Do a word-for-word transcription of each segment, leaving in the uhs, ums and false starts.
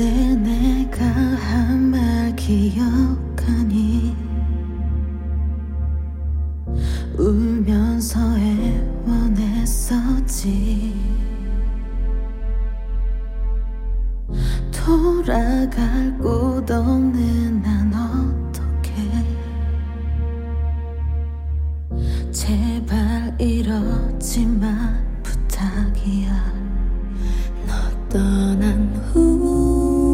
그때 내가 한 말 기억하니 울면서 애원했었지. 돌아갈 곳 없는 난 어떡해. 제발 이러지 마 부탁이야. 너 떠난 후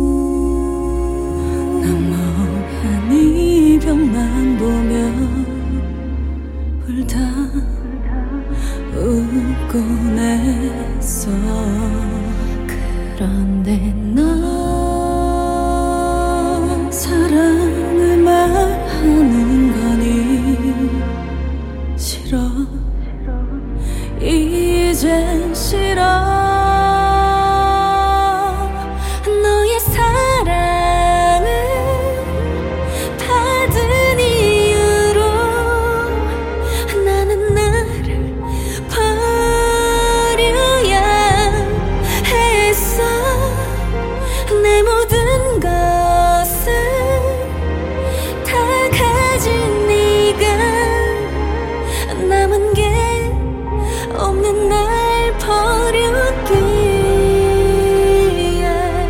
난 멍한 이별만 보며 울다 웃곤 했어. 그런데 너 사랑을 말하는 거니 싫어 이젠 싫어. 너의 사랑을 받은 이유로 나는 나를 버려야 했어. 내 모든 것을 다 가진 네가 남은 게 없는 날 버렸기에.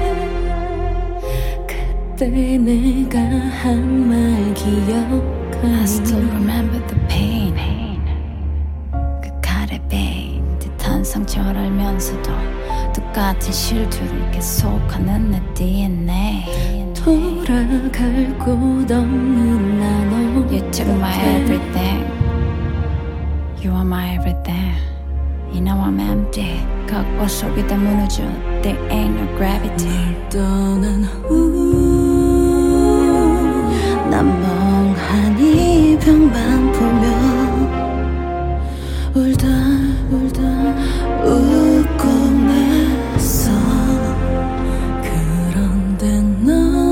그때 내가 한 말 기억하니 I still remember the pain. 그 칼에 베인 듯한 상처를 알면서도 똑같은 실투를 계속하는 내 디엔에이. 돌아갈 곳 없는 나 너 You took my everything. You are my everything. You know I'm empty. 각과 속에다 무너져. There ain't no gravity. 널 떠난 후 난 멍하니 벽만 보며 울다 울다 웃곤 했어. 그런데 너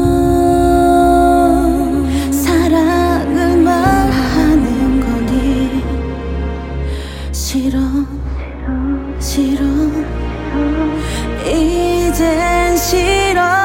사랑을 말하는 거니 싫어 싫어 이젠 싫어.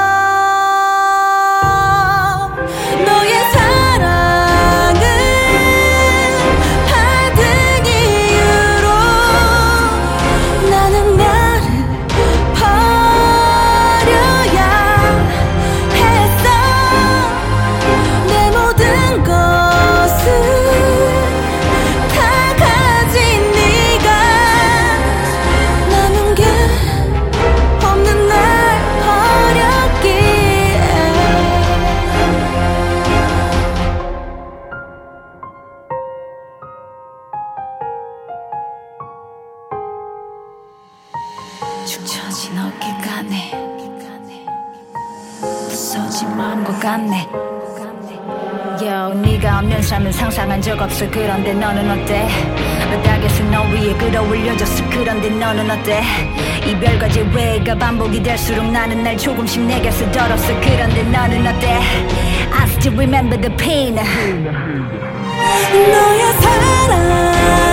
축 처진 어깨가네. 부서진 마음과 같네. Yo, 네가 없는 삶은 상상한 적 없어. 그런데 너는 어때? 바닥에서 너 위에 끌어올려졌어. 그런데 너는 어때? 이별과 재회가 반복이 될수록 나는 날 조금씩 내게서 덜었어. 그런데 너는 어때? I still remember the pain. 너의 사랑